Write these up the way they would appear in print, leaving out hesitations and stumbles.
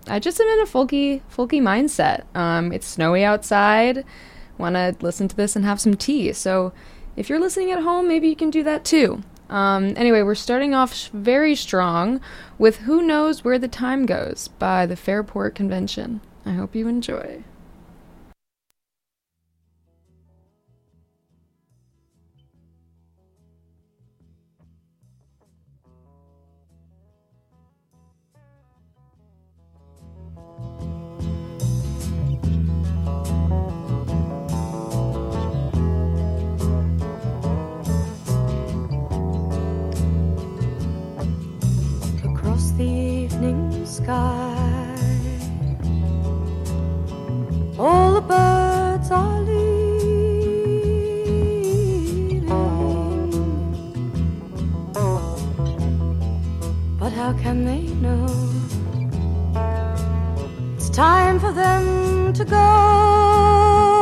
I just am in a folky mindset. It's snowy outside. Want to listen to this and have some tea. So if you're listening at home, maybe you can do that too. Anyway, we're starting off very strong with Who Knows Where the Time Goes by the Fairport Convention. I hope you enjoy. The evening sky, all the birds are leaving, but how can they know it's time for them to go?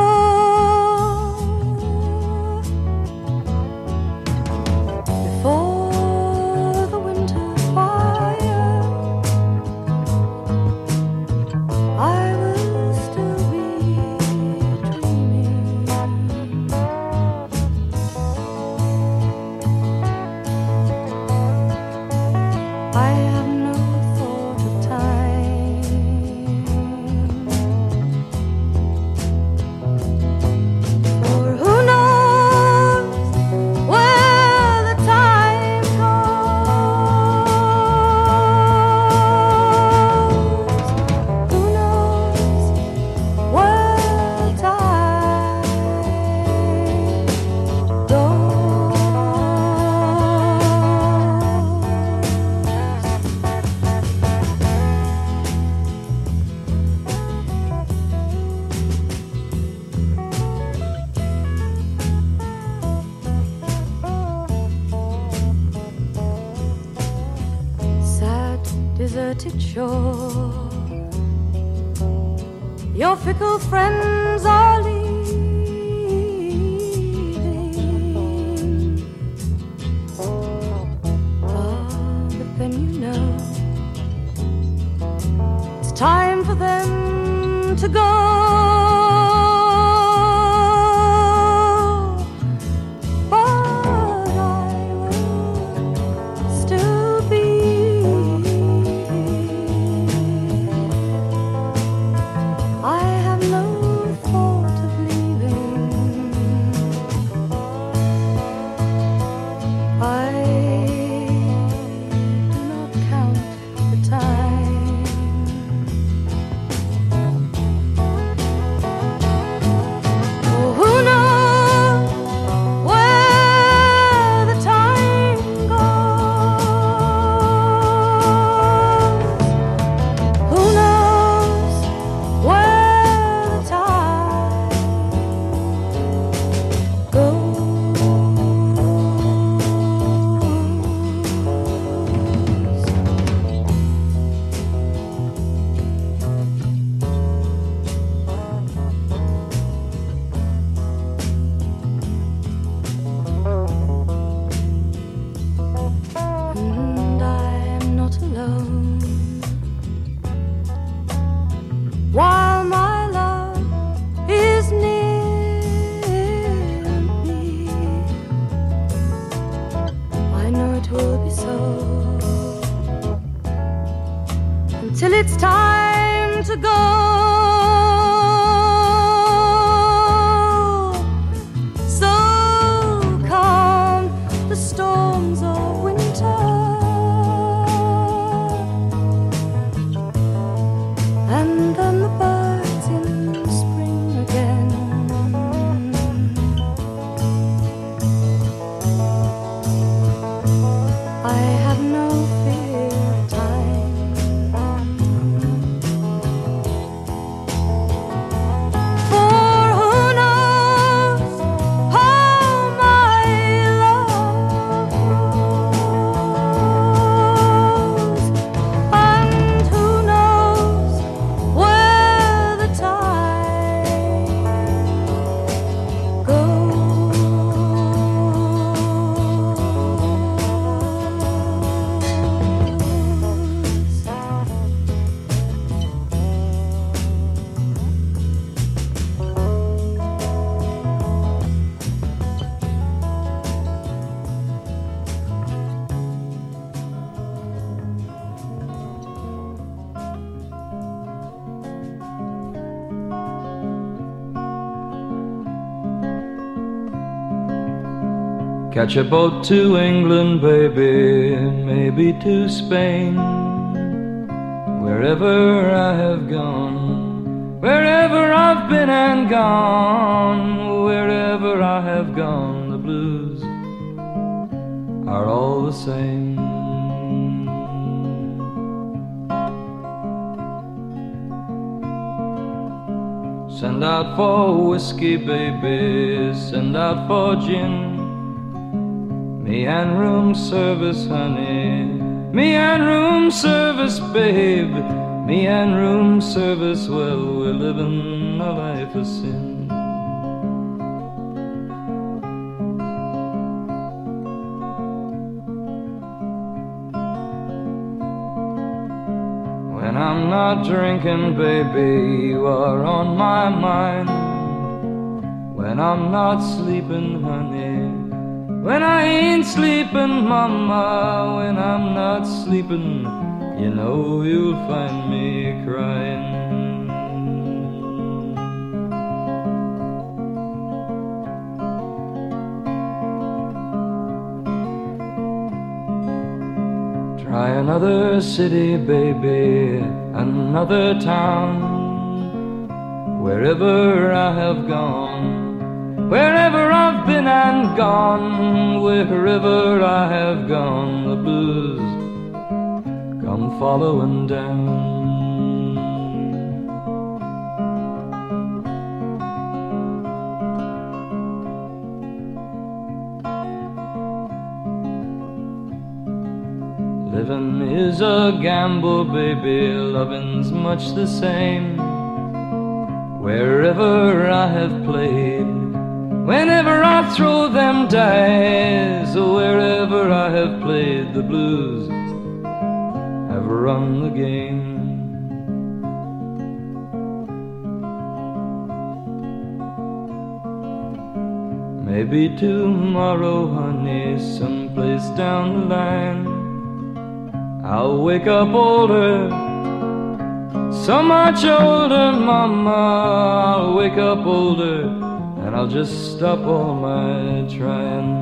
Deserted shore, your fickle friends are leaving. But then you know it's time for them to go. Till it's time to go. So calm the storms of winter, and then the birds in spring again. I have no fear of time. Catch a boat to England, baby, maybe to Spain. Wherever I have gone, wherever I've been and gone, wherever I have gone, the blues are all the same. Send out for whiskey, baby, send out for gin. Me and room service, honey, me and room service, babe. Me and room service, well, we're living a life of sin. When I'm not drinking, baby, you are on my mind. When I'm not sleeping, honey, when I ain't sleeping, mama, when I'm not sleeping, you know you'll find me crying. Try another city, baby, another town. Wherever I have gone, wherever I've been and gone, wherever I have gone, the blues come following down. Living is a gamble, baby, loving's much the same. Wherever I have played, whenever I throw them dice, wherever I have played, the blues have run the game. Maybe tomorrow, honey, someplace down the line, I'll wake up older, so much older, mama. I'll wake up older, and I'll just stop all my trying.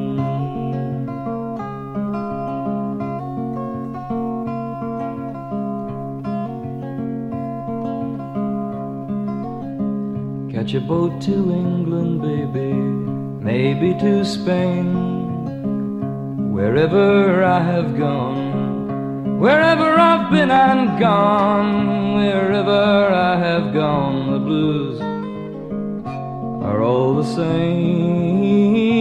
Catch a boat to England, baby, maybe to Spain. Wherever I have gone, wherever I've been and gone, wherever I have gone, the blues are all the same.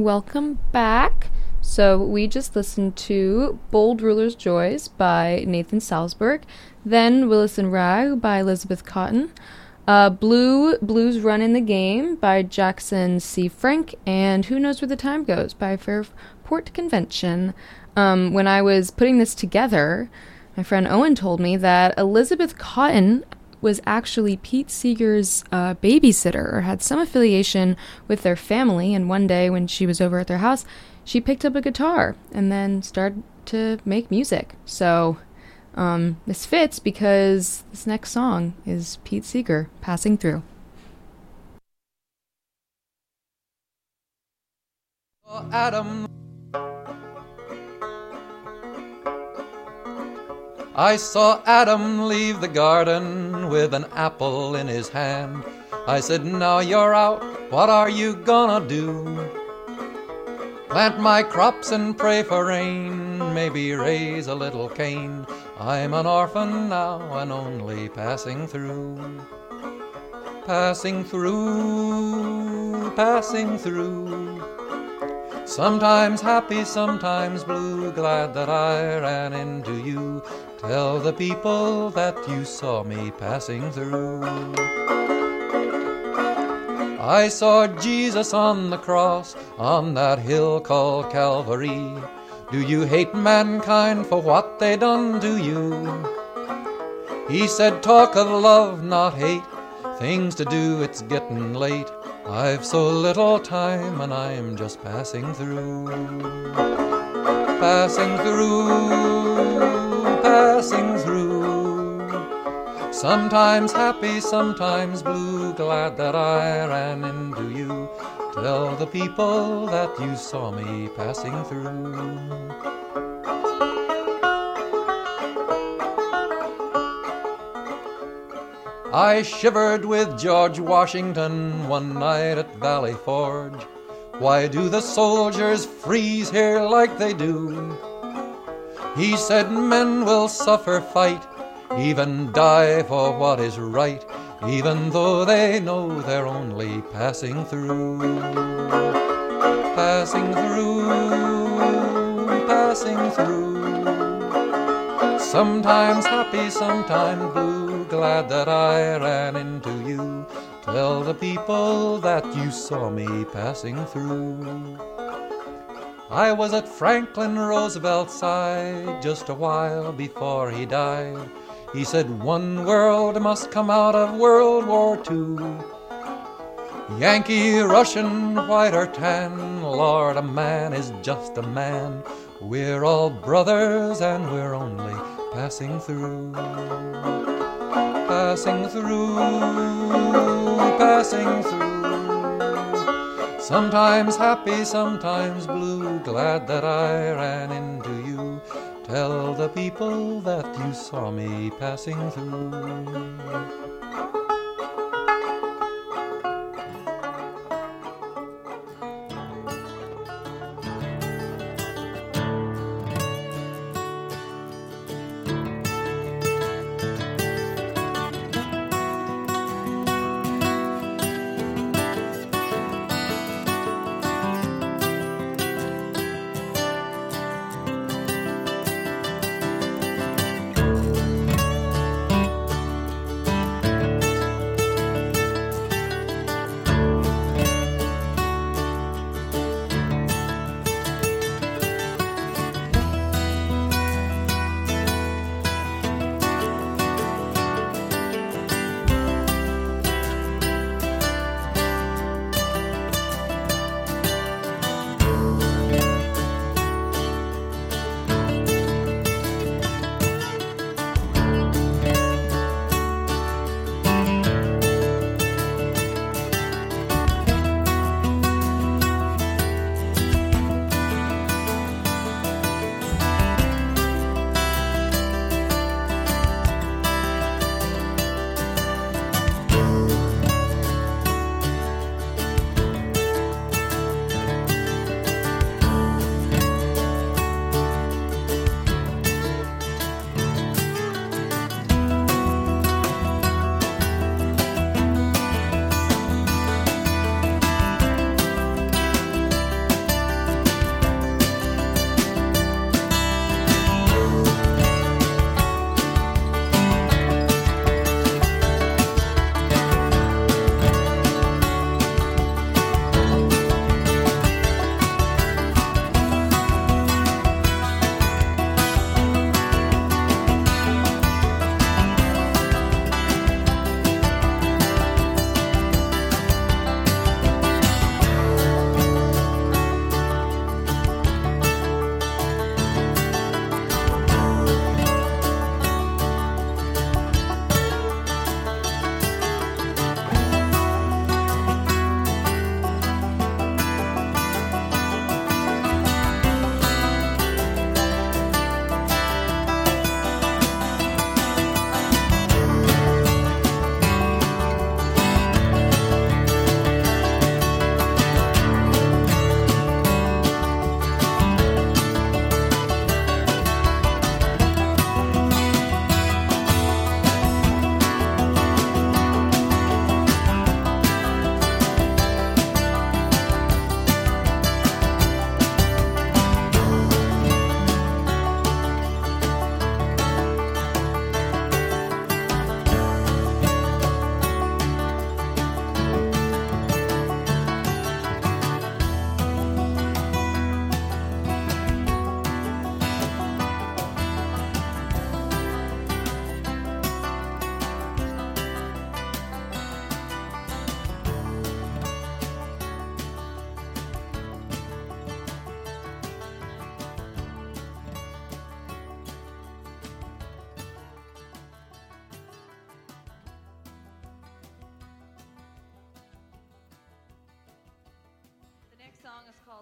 welcome back. So we just listened to Bold Ruler's Joys by Nathan Salzberg, then Willis and Rag by Elizabeth Cotton, Blues Run in the Game by Jackson C. Frank, and Who Knows Where the Time Goes by Fairport Convention. When I was putting this together, my friend Owen told me that Elizabeth Cotton was actually Pete Seeger's babysitter, or had some affiliation with their family, and one day when she was over at their house, she picked up a guitar and then started to make music. So this fits because this next song is Pete Seeger, Passing Through. Adam, I saw Adam leave the garden with an apple in his hand. I said, now you're out, what are you gonna do? Plant my crops and pray for rain, maybe raise a little cane. I'm an orphan now and only passing through. Passing through, passing through. Sometimes happy, sometimes blue, glad that I ran into you. Tell the people that you saw me passing through. I saw Jesus on the cross, on that hill called Calvary. Do you hate mankind for what they done to you? He said, talk of love, not hate. Things to do, it's getting late. I've so little time and I'm just passing through. Passing through, passing through. Sometimes happy, sometimes blue, glad that I ran into you. Tell the people that you saw me passing through. I shivered with George Washington one night at Valley Forge. Why do the soldiers freeze here like they do? He said men will suffer fight, even die for what is right, even though they know they're only passing through. Passing through, passing through. Sometimes happy, sometimes blue, glad that I ran into you. Tell the people that you saw me passing through. I was at Franklin Roosevelt's side just a while before he died. He said one world must come out of World War II. Yankee, Russian, white or tan, Lord, a man is just a man. We're all brothers and we're only passing through. Passing through, passing through. Sometimes happy, sometimes blue, glad that I ran into you. Tell the people that you saw me passing through.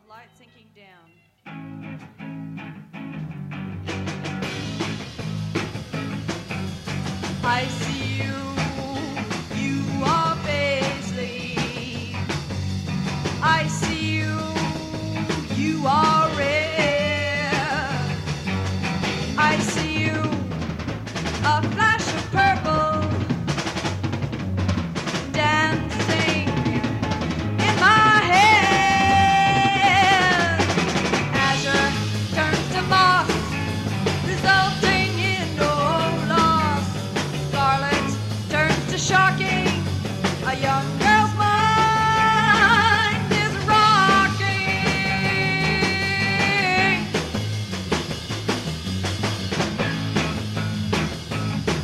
called Light Sinking Down. I see you are Paisley. I see you are red. I see you, a flash of purple, dancing in my head. Azure turns to moss, resulting in no loss. Scarlet turns to shocking, a young girl's mind is rocking.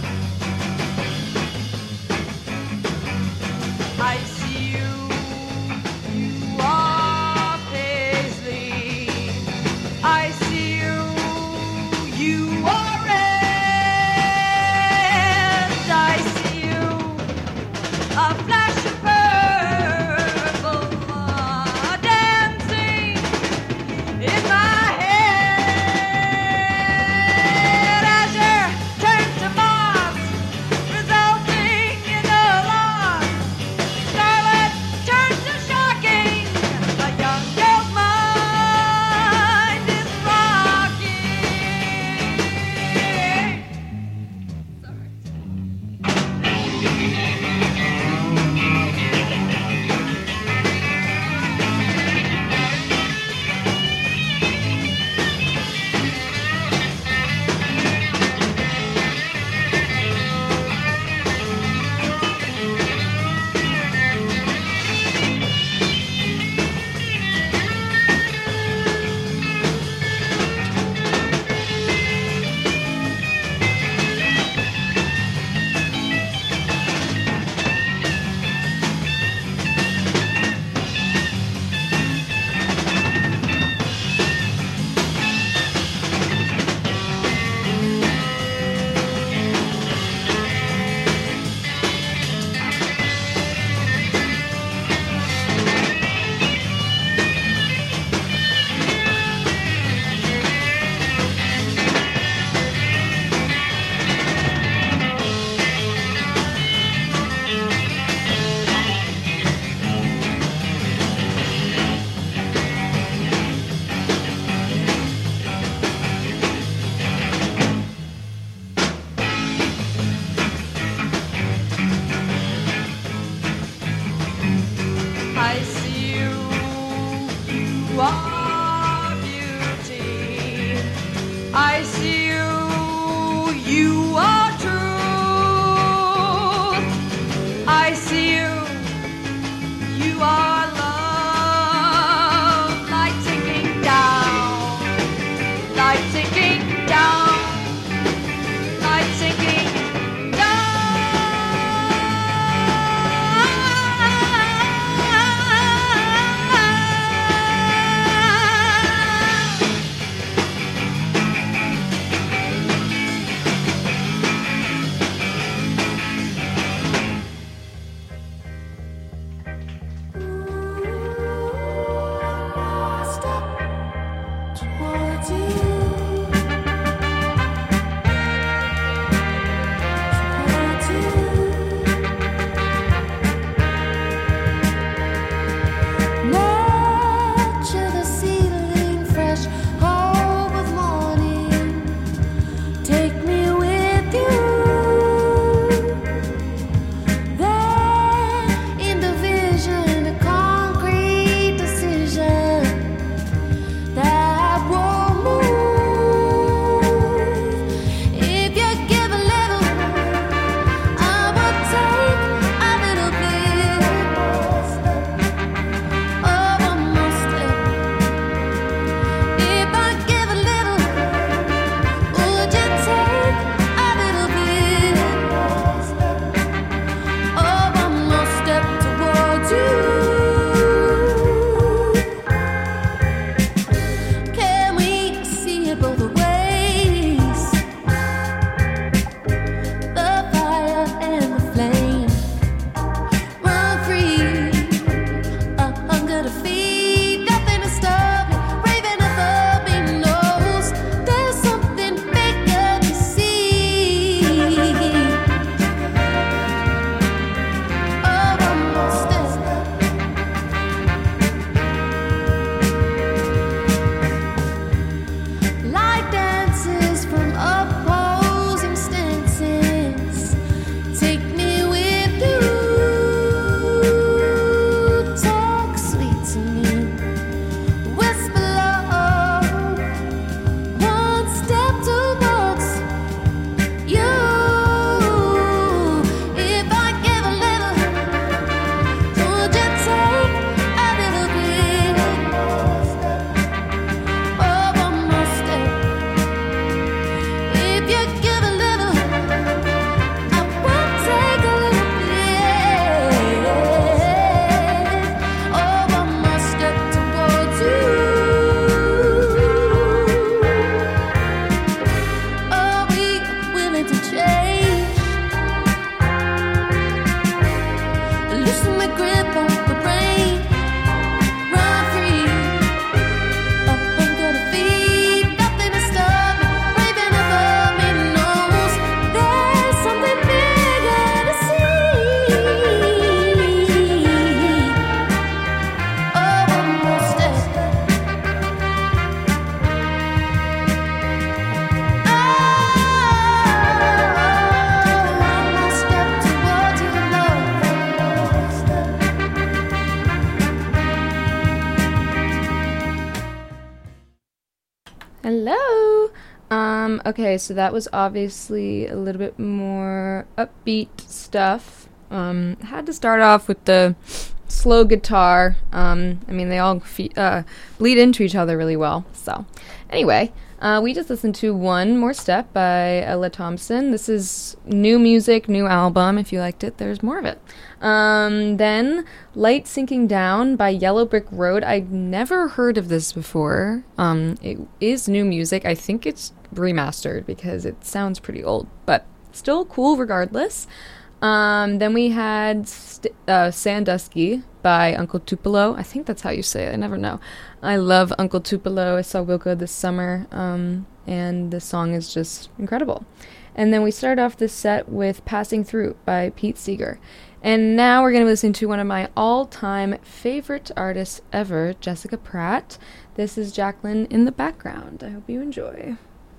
Okay, so that was obviously a little bit more upbeat stuff. Had to start off with the slow guitar. I mean, they all bleed into each other really well. So, anyway, we just listened to One More Step by Ella Thompson. This is new music, new album. If you liked it, there's more of it. Then Light Sinking Down by Yellow Brick Road. I'd never heard of this before. It is new music. I think it's remastered because it sounds pretty old, but still cool regardless. Then we had Sandusky by Uncle Tupelo. I think that's how you say it. I never know. I love Uncle Tupelo. I saw Wilco this summer, and the song is just incredible. And then we start off this set with Passing Through by Pete Seeger. And now we're going to listen to one of my all-time favorite artists ever, Jessica Pratt. This is Jacqueline in the background. I hope you enjoy.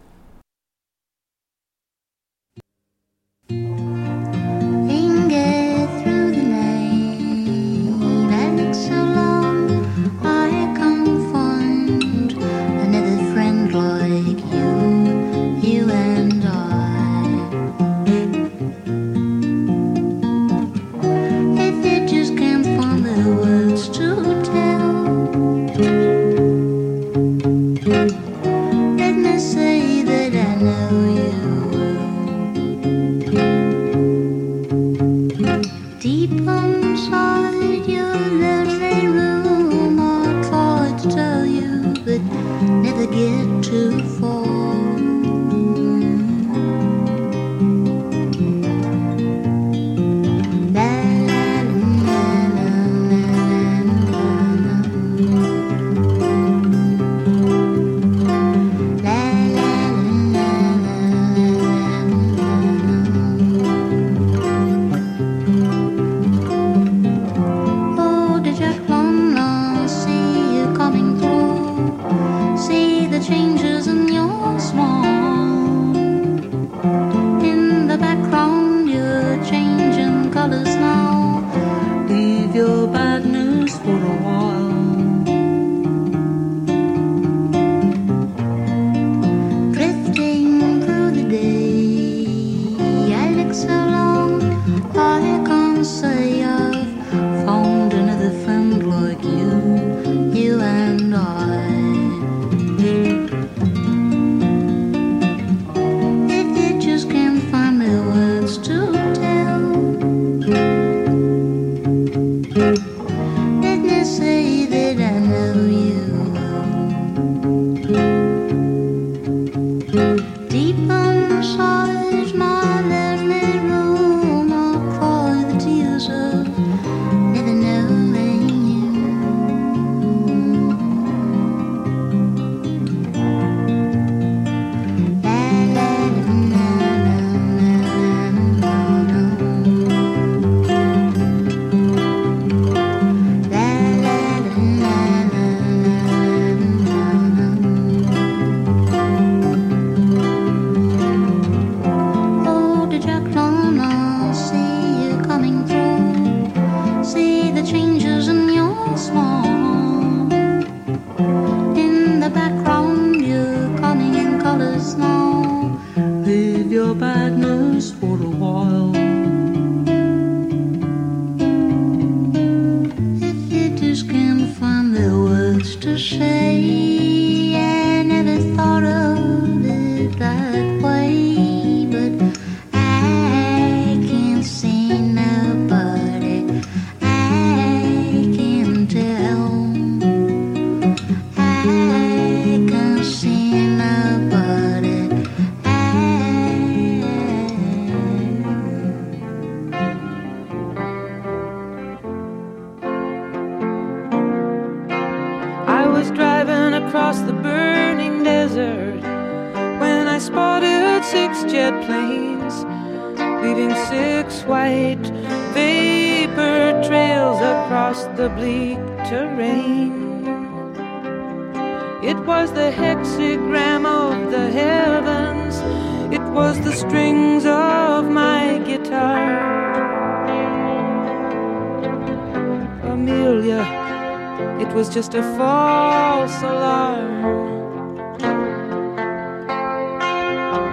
Just a false alarm.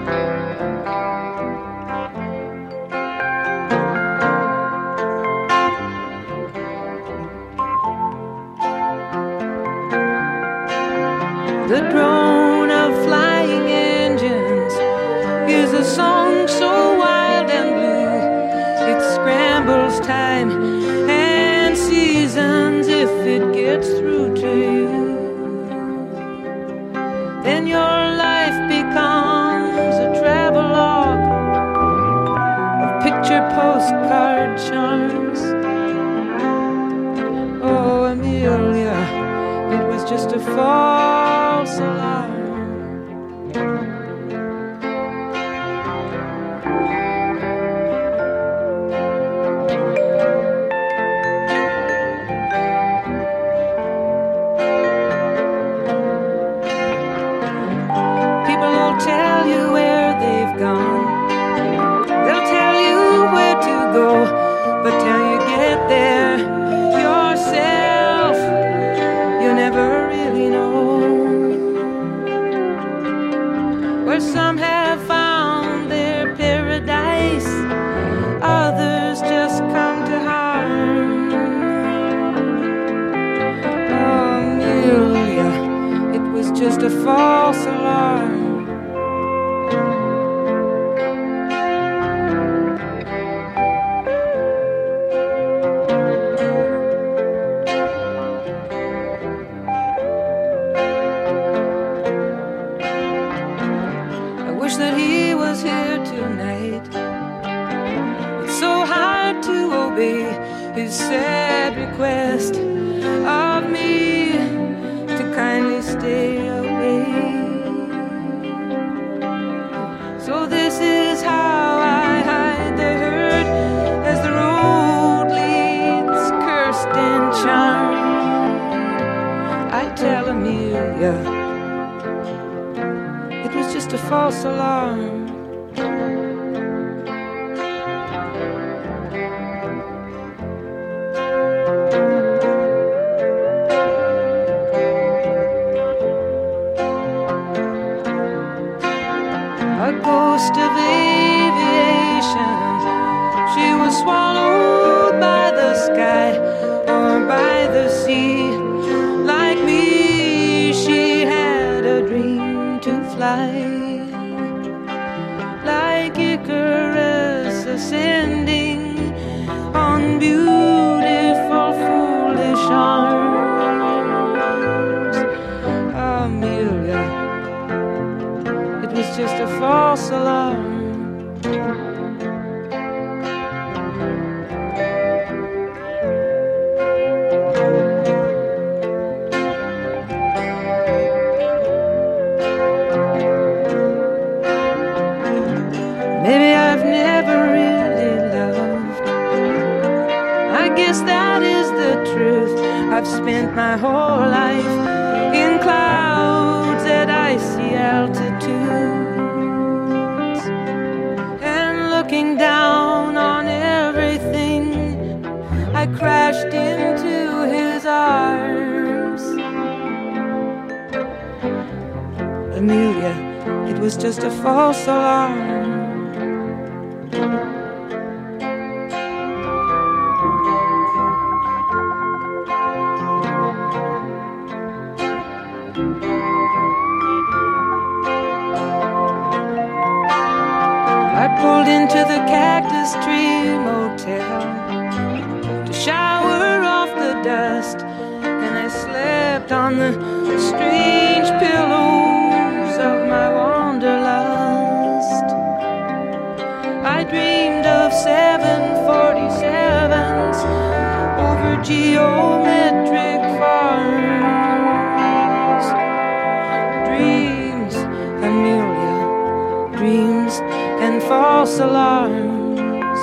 picture postcard charms. Oh, Amelia, it was just a false alarm. People will tell you where they've gone. They'll tell you where to go, but till you get there yourself, you never really know. Where some have found their paradise, others just come to harm. Oh, Amelia, it was just a false alarm. I wish that he was here tonight. It's so hard to obey his sad request of me to kindly stay away. So this is how I hide the hurt as the road leads cursed and charmed. I tell Amelia it was just a false alarm. A ghost of aviation, she was swallowed by the sky or by the sea. Like me, she had a dream to fly, like Icarus ascending on beautiful foolish arms. Amelia, it was just a false alarm. Maybe I've never really loved. I guess that is the truth. I've spent my whole life in clouds at icy altitudes, and looking down on everything, I crashed into his arms. Amelia, it was just a false alarm. I pulled into the Cactus Tree Motel to shower off the dust, and I slept on the strange pillows of my wanderlust. I dreamed of 747s over geometric farms. Dreams, Amelia, dreams and false alarms.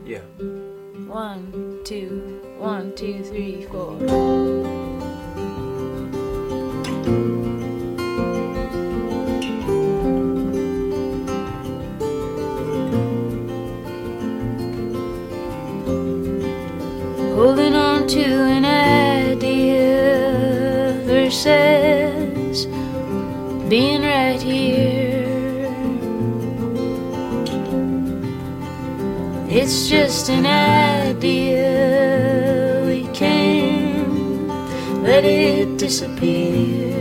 Yeah. 1, 2, 1, 2, 3, 4. Holding on to an idea versus being right here. It's just an idea, we can't let it disappear.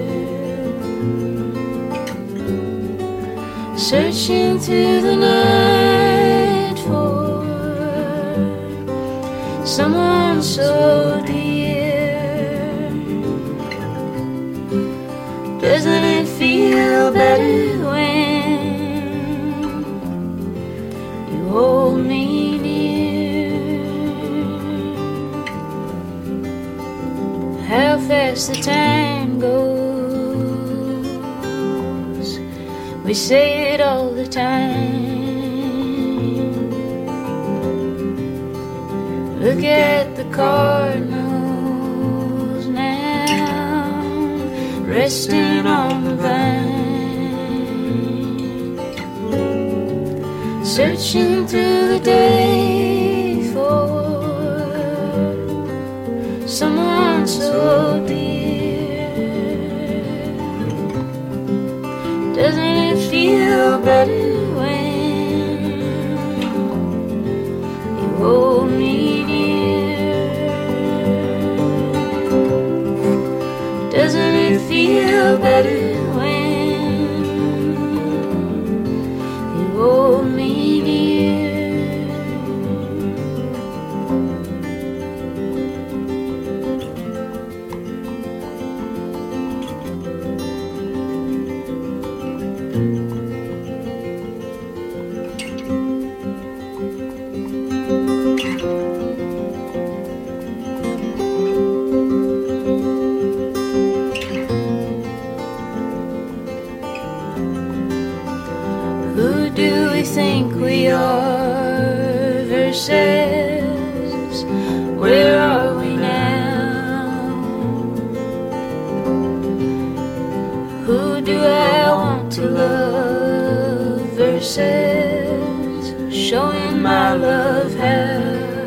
Searching through the night for someone so dear. Doesn't it feel better when you hold me near? How fast the time goes, we say it all the time. Look at the cardinals now, resting on the vine, searching through the day for someone so dear. Doesn't it feel better when you hold me? Doesn't it feel better when you hold me near? Who do we think we are versus where are we now? Who do I want to love versus showing my love how?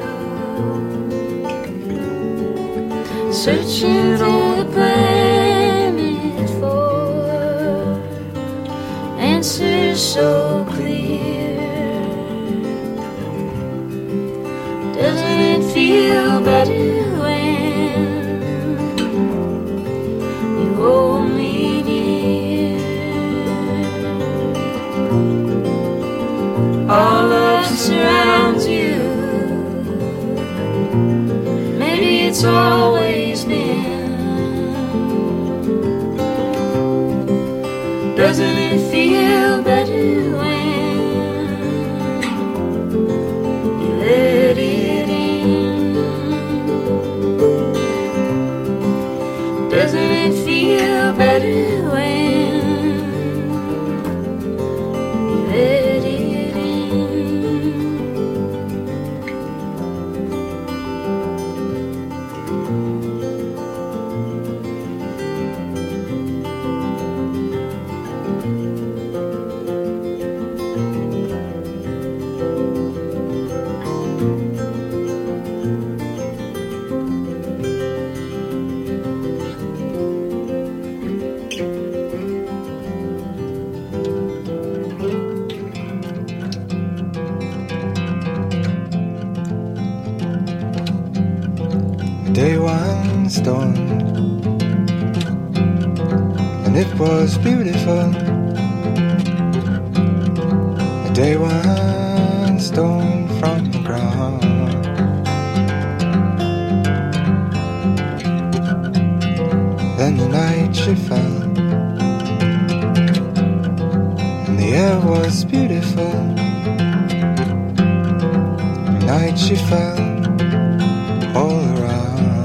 Searching through the planet for answers so clear. Doesn't it feel better when you hold me near? All love surrounds you. Maybe it's always been. Doesn't it feel better when you let it in? Doesn't it feel better when you let it in? Day one storm, and it was beautiful. A day one stone from the ground. Then the night she fell, and the air was beautiful. The night she fell all around.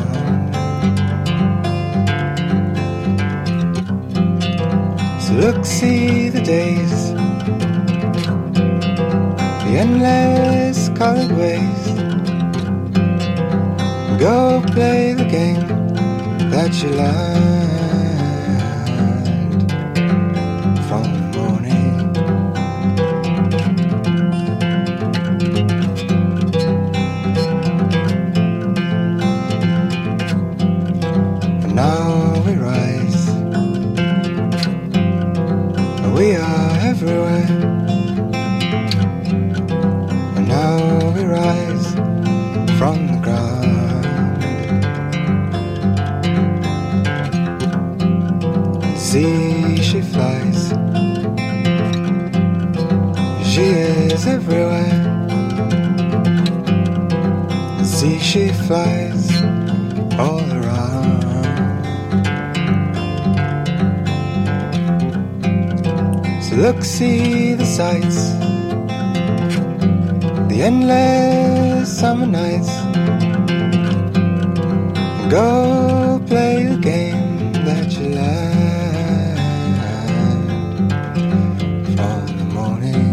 Look, see the days, the endless colored ways, Go play the game that you learned from the morning. And now we rise, we are everywhere. And now we rise from the ground. See, she flies, she is everywhere. See, she flies all around. So look, see the sights, the endless summer nights. Go play the game that you learned from the morning.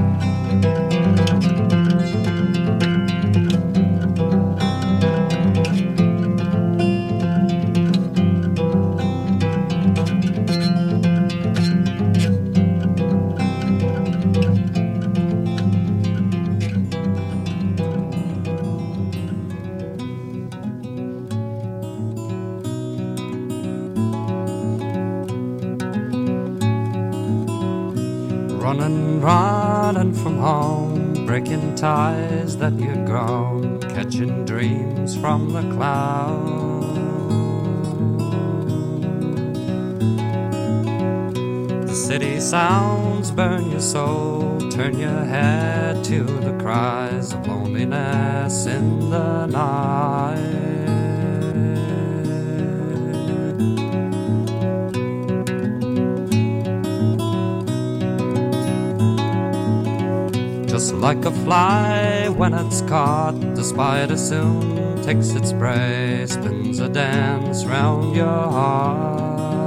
Running from home, breaking ties that you'd grown, catching dreams from the clouds. The city sounds burn your soul, turn your head to the cries of loneliness in the night. Just like a fly when it's caught, the spider soon takes its prey, spins a dance round your heart.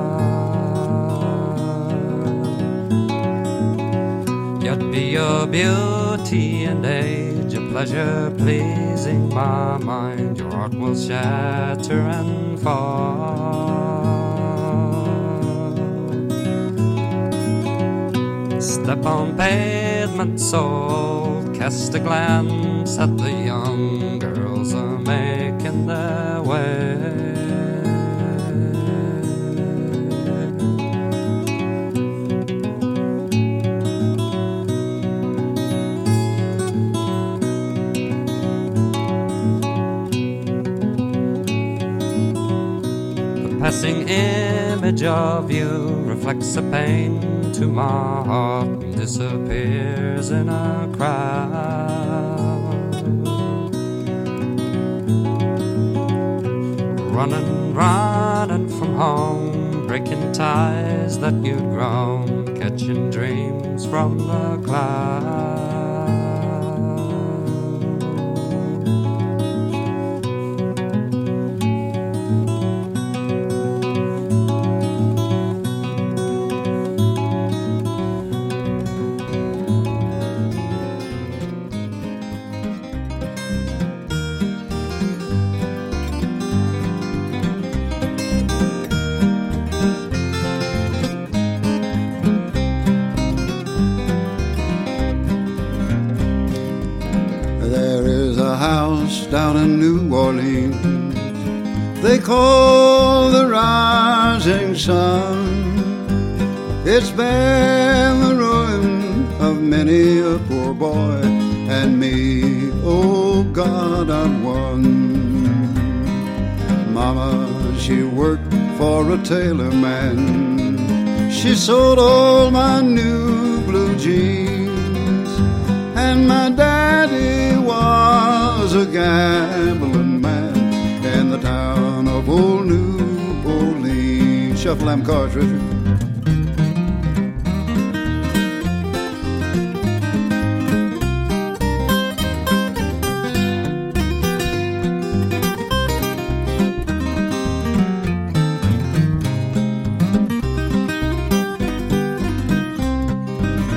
Yet be your beauty and age, a pleasure pleasing my mind, your heart will shatter and fall. Step on pavement sold, cast a glance at the young girls are making their way. The passing image of you reflects a pain to my heart and disappears in a crowd. Running from home, breaking ties that you'd grown, catching dreams from the clouds. Down in New Orleans, they call the rising sun. It's been the ruin of many a poor boy and me. Oh God, I've won. Mama, she worked for a tailor man. She sold all my new blue jeans, and my daddy was a gambling man in the town of old New Orleans. Shuffle them cards, Richard.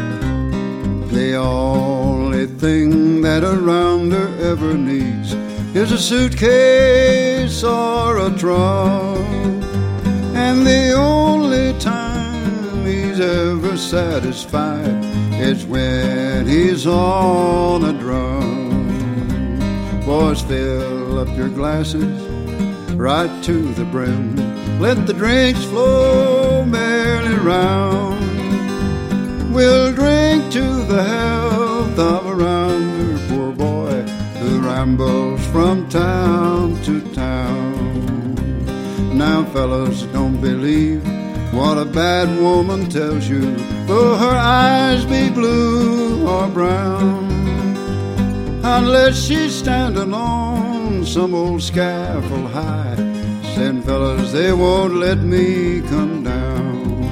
The only thing that a rounder ever needs is a suitcase or a trunk. And the only time he's ever satisfied is when he's on a drum. Boys, fill up your glasses right to the brim. Let the drinks flow merrily round. We'll drink to the health of a rounder, poor boy who rambles from town to town. Now, fellas, don't believe what a bad woman tells you, though her eyes be blue or brown, unless she's standing on some old scaffold high, saying, fellas, they won't let me come down.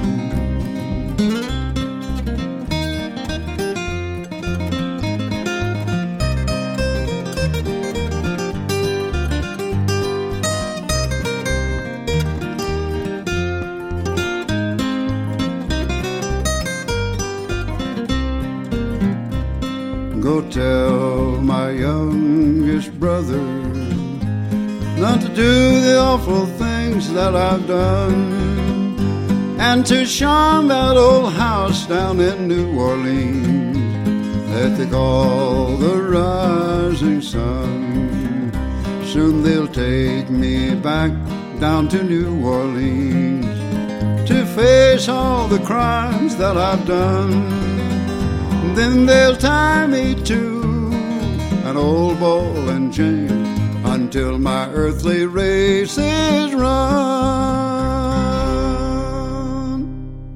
Go tell my youngest brother not to do the awful things that I've done, and to shun that old house down in New Orleans that they call the Rising Sun. Soon they'll take me back down to New Orleans to face all the crimes that I've done. Then they'll tie me to an old ball and chain until my earthly race is run.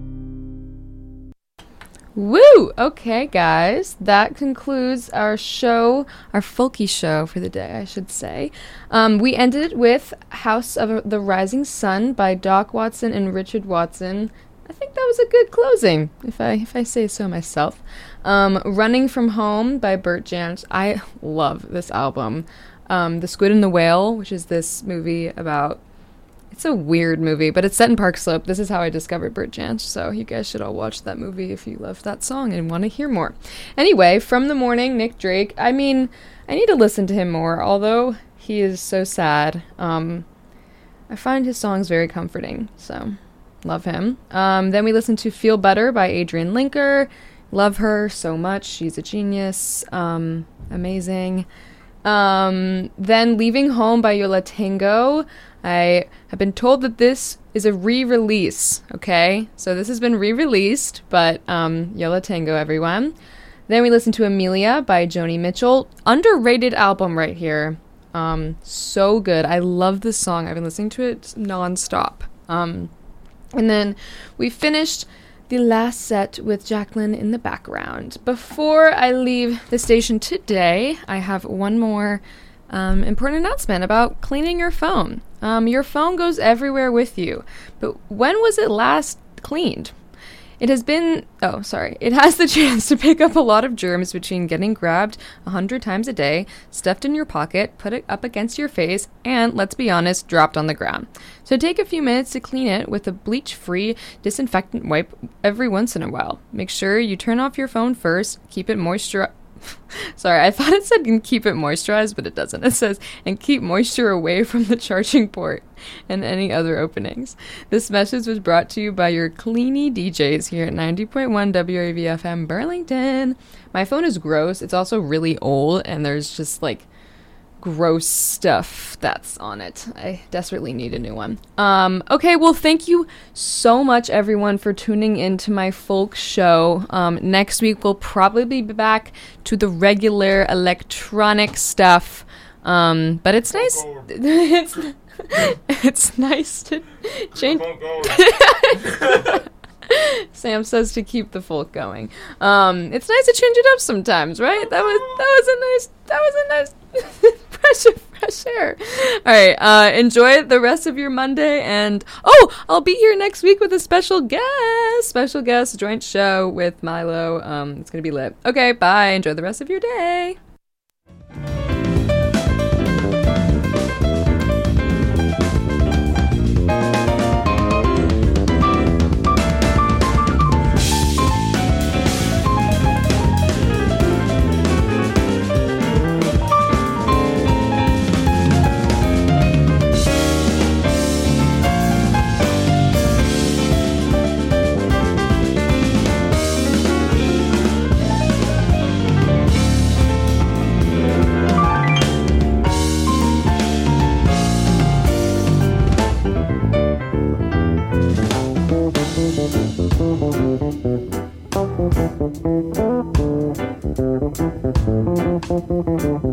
Woo! Okay, guys, that concludes our show, our folky show for the day, I should say. We ended it with House of the Rising Sun by Doc Watson and Richard Watson. I think that was a good closing, if I say so myself. Running from Home by Bert Jansch. I love this album. The Squid and the Whale, which is this movie about... It's a weird movie, but it's set in Park Slope. This is how I discovered Bert Jansch, so you guys should all watch that movie if you love that song and want to hear more. Anyway, From the Morning, Nick Drake. I mean, I need to listen to him more, although he is so sad. I find his songs very comforting, so... Love him. Then we listened to Feel Better by Adrienne Linker. Love her so much. She's a genius. Amazing. Then Leaving Home by Yola Tango. I have been told that this is a re-release, okay? So this has been re-released, but Yola Tango, everyone. Then we listened to Amelia by Joni Mitchell. Underrated album right here. So good. I love this song. I've been listening to it nonstop. And then we finished the last set with Jacqueline in the background. Before I leave the station today, I have one more important announcement about cleaning your phone. Your phone goes everywhere with you, but when was it last cleaned? It has the chance to pick up a lot of germs between getting grabbed 100 times a day, stuffed in your pocket, put it up against your face, and, let's be honest, dropped on the ground. So take a few minutes to clean it with a bleach-free disinfectant wipe every once in a while. Make sure you turn off your phone first, keep it moisturized. Sorry, I thought it said keep it moisturized, but it doesn't. It says, and keep moisture away from the charging port and any other openings. This message was brought to you by your Cleany DJs here at 90.1 WAVFM Burlington. My phone is gross. It's also really old, and there's just, like, gross stuff that's on it. I desperately need a new one. Okay, well, thank you so much, everyone, for tuning into my folk show. Next week, we'll probably be back to the regular electronic stuff. But it's nice. It's nice to change. Sam says to keep the folk going. It's nice to change it up sometimes, right? That was a nice fresh air. All right, enjoy the rest of your Monday, and I'll be here next week with a special guest joint show with Milo. It's gonna be lit. Okay, bye. Enjoy the rest of your day.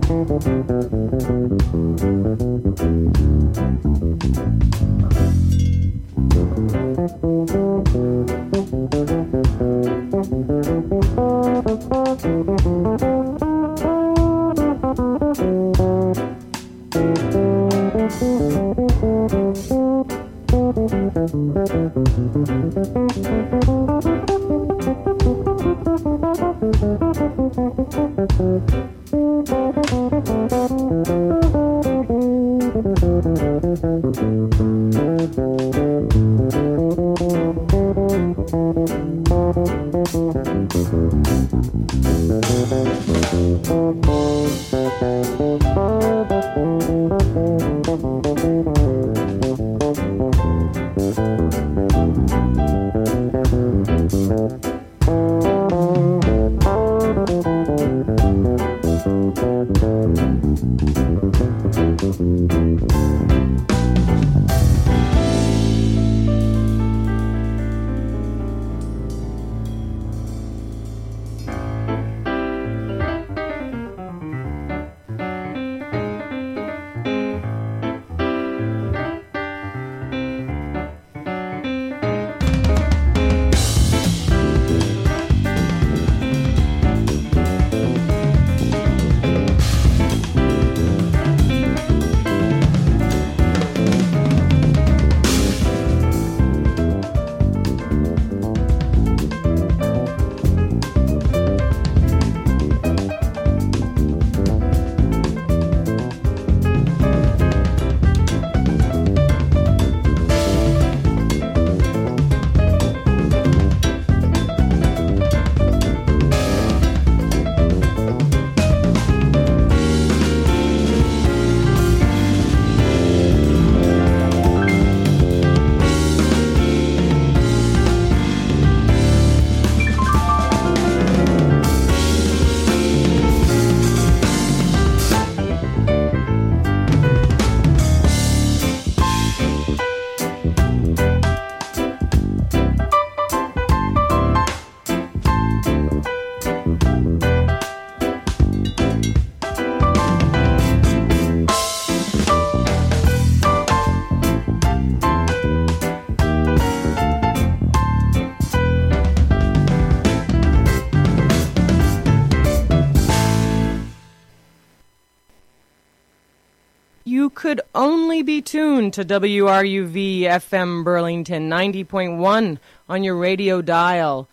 You could only be tuned to WRUV FM Burlington 90.1 on your radio dial.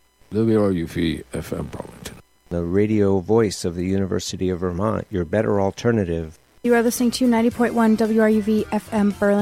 WRUV FM Burlington. The radio voice of the University of Vermont, your better alternative. You are listening to 90.1 WRUV FM Burlington.